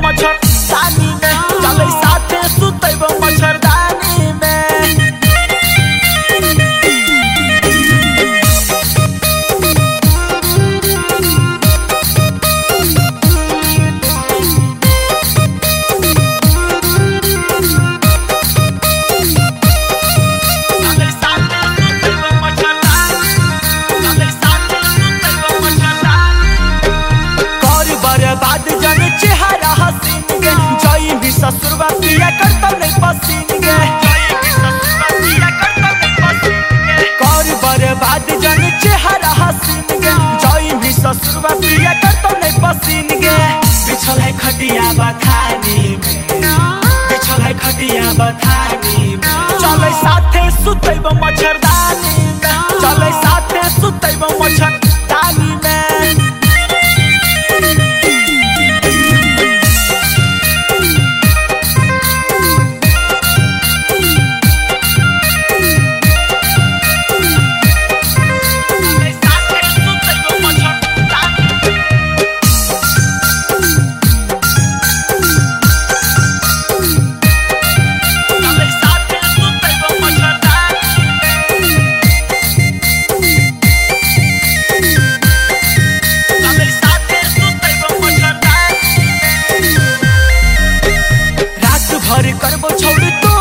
मच्छरदानी में चले साथे सुतैब मच्छरदानी में। चेहरा हसीन गे जाई भी ससुरवा पिया करता नहीं पसीन गे कर बर्बाद जन चेहरा हसीन गे जाई भी ससुरवा पिया करता नहीं पसीन गे। बिछल है खटिया बथानी में बिछल है खटिया बथानी में चले साथे सुतैब मच्छरदानी में चले साथे सुतैब मच्छरदानी में। करबो छोड़ तो